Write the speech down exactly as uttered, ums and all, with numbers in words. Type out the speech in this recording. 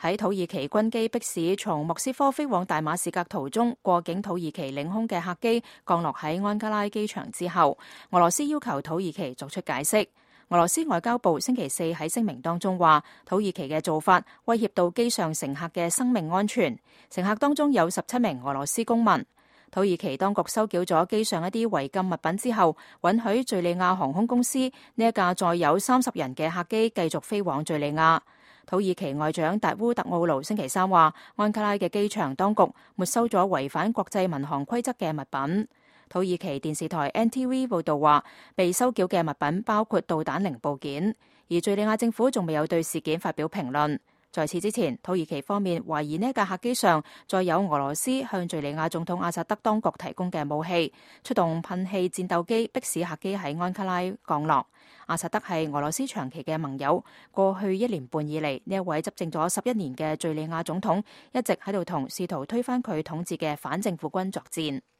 喺土耳其軍機迫使從莫斯科飛往大馬士革途中過境土耳其領空嘅客機降落喺安卡拉機場之後，俄羅斯要求土耳其作出解釋。俄羅斯外交部星期四喺聲明當中話，土耳其嘅做法威脅到機上乘客嘅生命安全，乘客當中有十七名俄羅斯公民。土耳其當局收繳咗機上一啲違禁物品之後，允許敘利亞航空公司呢一架載有三十人嘅客機繼續飛往敘利亞。土耳其外長達烏特奧盧星期三話，安卡拉嘅機場當局沒收咗違反國際民航規則嘅物品。土耳其電視台 N T V 報道話，被收繳嘅物品包括導彈零部件，而敘利亞政府仲未有對事件發表評論。在此之前，土耳其方面懷疑呢架客機上載有俄羅斯向敘利亞總統阿薩德當局提供嘅武器，出動噴氣戰鬥機迫使客機喺安卡拉降落。阿薩德係俄羅斯長期嘅盟友，過去一年半以嚟，呢一位執政咗十一年嘅敘利亞總統一直喺度同試圖推翻佢統治嘅反政府軍作戰。